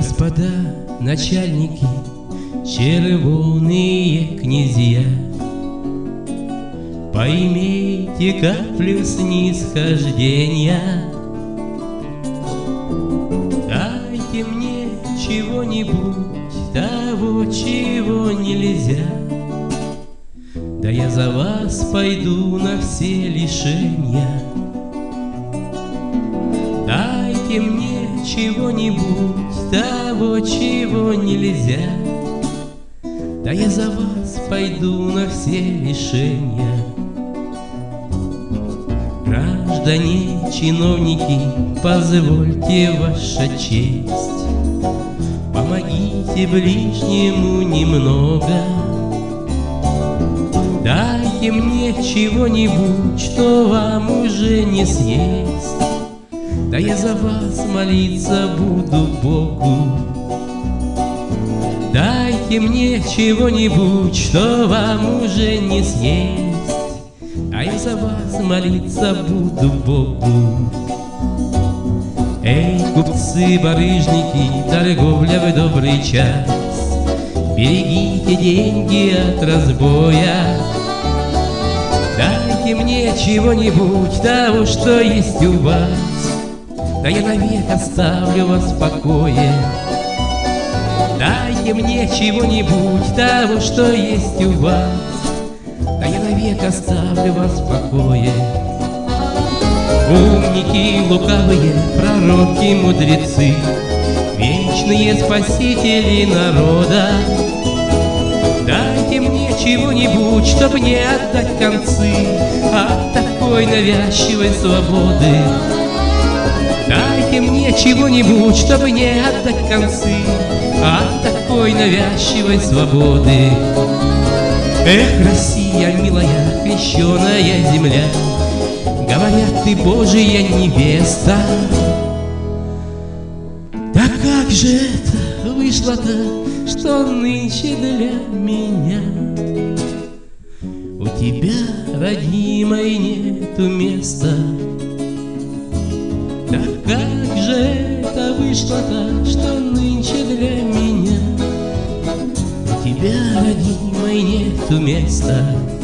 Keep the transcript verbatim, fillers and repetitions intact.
Господа начальники, червоные князья, поймите каплю снисхождения. Дайте мне чего-нибудь, того, чего нельзя, да я за вас пойду на все лишения. Дайте мне чего-нибудь, того, чего нельзя, да я за вас пойду на все лишения. Граждане, чиновники, позвольте, ваша честь, помогите ближнему немного. Дайте мне чего-нибудь, что вам уже не съесть, да я за вас молиться буду Богу. Дайте мне чего-нибудь, что вам уже не съесть, а я за вас молиться буду Богу. Эй, купцы, барыжники, торговля в добрый час, берегите деньги от разбоя. Дайте мне чего-нибудь, того, что есть у вас, да я навек оставлю вас в покое. Дайте мне чего-нибудь, того, что есть у вас, да я навек оставлю вас в покое. Умники, лукавые, пророки, мудрецы, вечные спасители народа, дайте мне чего-нибудь, чтоб не отдать концы от такой навязчивой свободы. Дайте мне чего-нибудь, чтобы не отдать концы от такой навязчивой свободы. Эх, Россия, милая, крещеная земля, говорят, ты Божия невеста. Да как же это вышло-то, что нынче для меня у тебя, родимой, нету места? Да как же это вышло-то, что нынче для меня у тебя, родимой, нету места?